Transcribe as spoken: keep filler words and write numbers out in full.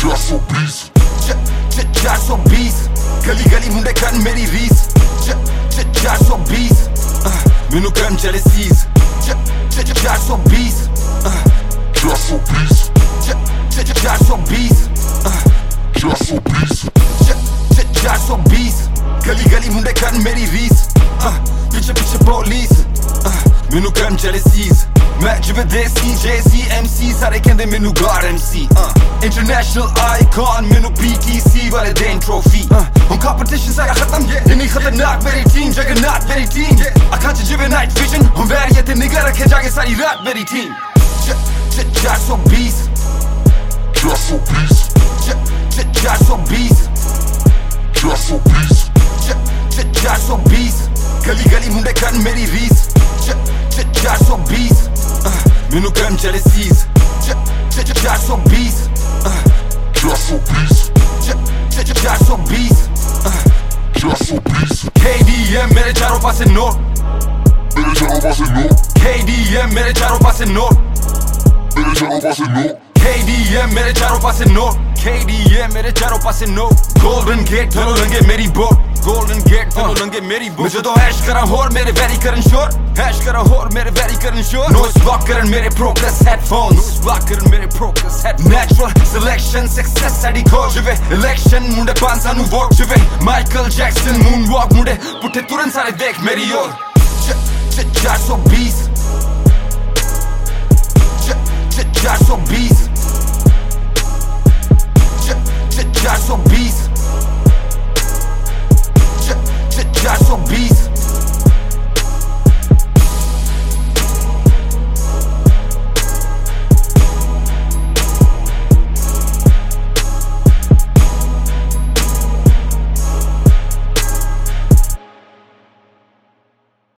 चार सौ बीस गली गली मुंडे करन मेरी रीस चार सौ बीस मैनू करन चले सीज चार सौ बीस चार सौ बीस चार सौ बीस चार सौ बीस गली गली मुंडे करन मेरी रीस पीछे पीछे पुलिस मैनू करन चले सीज मैं जिवें देसी जेसी एमसी सारे कहंदे मैनू गॉड एमसी इंटरनेशनल आइकॉन मैनू पीटीसी वाले देन ट्रॉफी हुन कंपटीशन सारा खत्म इन्नी खतरनाक मेरी टीम जगन्नाथ मेरी टीम अखां च जिवें नाइट विजन हुन वैरिया ते निगाह रखे जाके सारी रात मेरी टीम चार सौ बीस चार सौ बीस चार सौ बीस चार सौ बीस चार सौ बीस गली गली मुंडे करन मेरी रीस चार सौ बीस मैनू करन चले सीज चार सौ बीस चार सौ बीस चार सौ बीस चार सौ बीस केडीएम मेरे चारों पासे नोट मेरे चारों पासे नोट केडीएम मेरे चारों पासे नोट मेरे चारों पासे नोट केडीएम मेरे चारों पासे नोट केडीएम मेरे चारों पासे नोट गोल्डन गेट धरो लंगे मेरी बोट गोल्डन गेट धरो लंगे मेरी बोट मुझे तो हैश करा होर मेरे वेरी करन शोर हैश करा होर मेरे वेरी करन शोर नॉइस ब्लॉक करन मेरे प्रोग्रेस हेडफोन्स नॉइस ब्लॉक करन मेरे progress head natural selection success साडी खोज वे इलेक्शन मुंडे पांच सानू वोट जिवे माइकल जैक्सन मून वॉक मुंडे पुठे तुरन सारे देख मेरी ओर चार सौ बीस चार सौ बीस